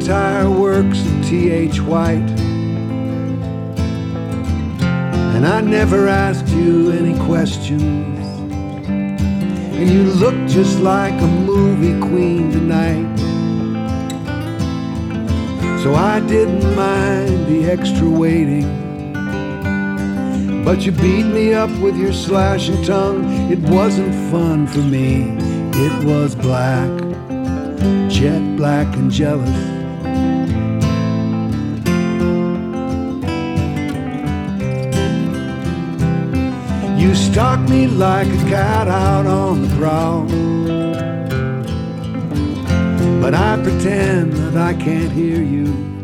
satire works of T.H. White. And I never asked you any questions, and you look just like a movie queen tonight. So I didn't mind the extra waiting, but you beat me up with your slashing tongue. It wasn't fun for me, it was black, jet black and jealous. You stalk me like a cat out on the prowl, but I pretend that I can't hear you.